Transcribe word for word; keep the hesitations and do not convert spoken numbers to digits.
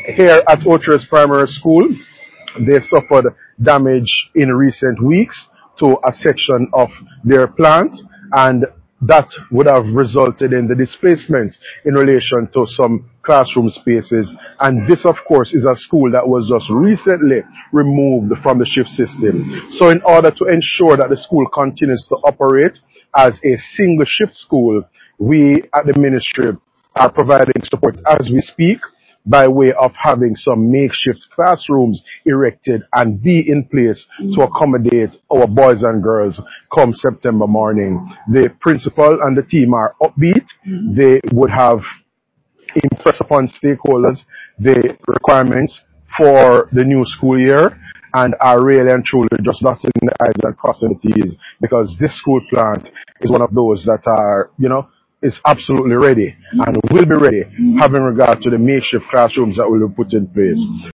Here at Oaches Primary School, they suffered damage in recent weeks to a section of their plant, and that would have resulted in the displacement in relation to some classroom spaces. And this, of course, is a school that was just recently removed from the shift system. So in order to ensure that the school continues to operate as a single shift school, we at the ministry are providing support as we speak by way of having some makeshift classrooms erected and be in place to accommodate our boys and girls come September morning. The principal and the team are upbeat. They would have impressed upon stakeholders the requirements for the new school year and are really and truly just dotting the I's and crossing the T's, because this school plant is one of those that are, you know, is absolutely ready and will be ready, having regard to the makeshift classrooms that will be put in place.